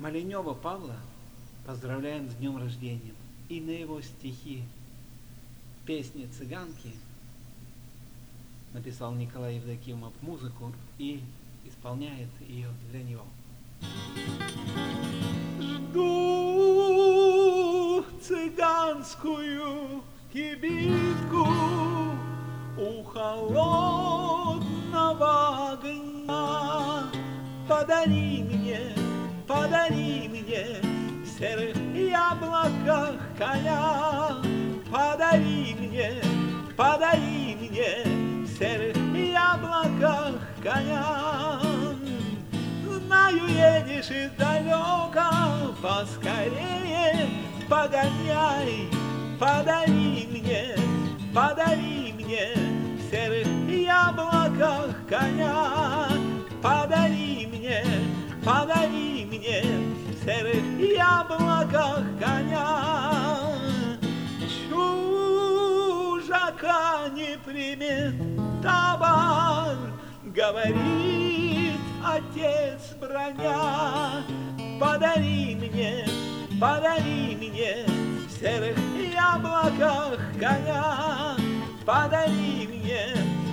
Маленева Павла поздравляем с днем рождения. И на его стихи песни «Цыганки» написал Николай Евдокимов музыку и исполняет ее для него. Жду цыганскую кибитку у холодного огня. Подари мне в серых яблоках коня. Подари мне в серых яблоках коня. Знаю, едешь издалека, поскорее погоняй. Подари мне в серых яблоках коня. Подари мне в серых яблоках коня. Чужака не примет товар, говорит отец броня. Подари мне в серых яблоках коня. Подари мне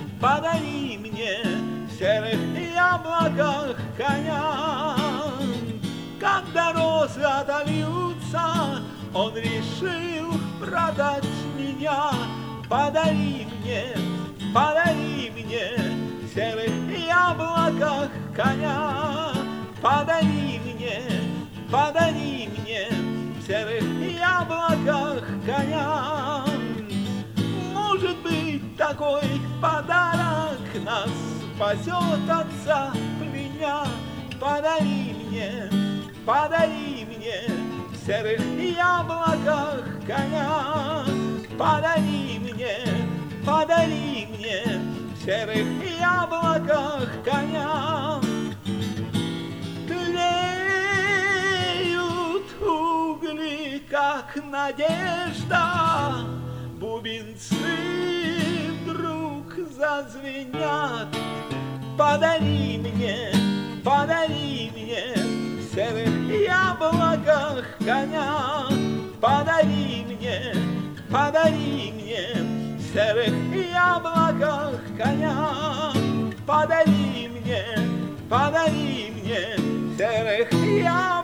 в серых яблоках коня. Когда розы отольются, он решил продать меня. Подари мне в серых яблоках коня. Подари мне в серых яблоках коня. Может быть, такой подарок нас спасет от сопляня. Подари мне в серых яблоках коня. Подари мне в серых яблоках коня. Тлеют угли, как надежда, бубенцы вдруг зазвенят. Подари мне в серых яблоках коня. Подари мне в серых яблоках коня. Подари мне в серых яблоках.